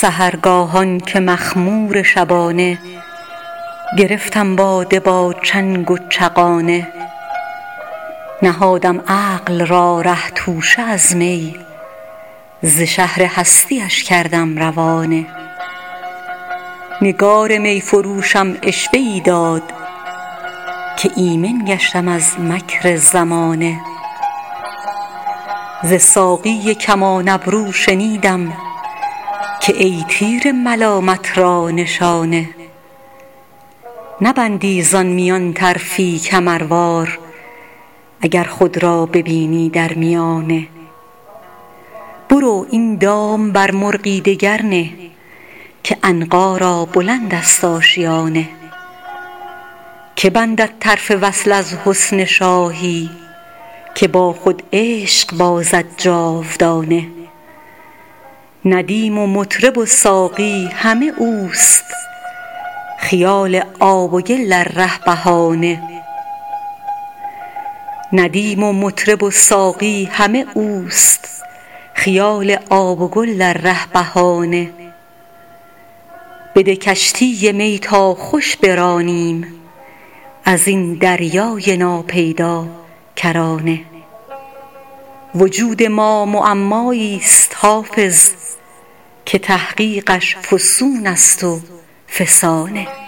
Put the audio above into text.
سحرگاهان که مخمور شبانه، گرفتم باده با چنگ و چغانه. نهادم عقل را ره توشه از می، ز شهر هستیش کردم روانه. نگار می فروشم عشوه ای داد، که ایمن گشتم از مکر زمانه. ز ساقی کمان ابرو شنیدم، که ای تیر ملامت را نشانه. نبندی زان میان طرفی کمروار، اگر خود را ببینی در میانه. برو این دام بر مرغی دگر نه، که عنقا را بلند است آشیانه. که بندد طرف وصل از حسن شاهی، که با خود عشق بازد جاودانه. ندیم و مطرب و ساقی همه اوست، خیال آب و گل در ره بهانه. ندیم و مطرب و ساقی همه اوست، خیال آب و گل در ره بهانه. بده کشتی می تا خوش برانیم، از این دریای ناپیدا کرانه. وجود ما معمایی است حافظ، که تحقیقش فسون است و فسانه.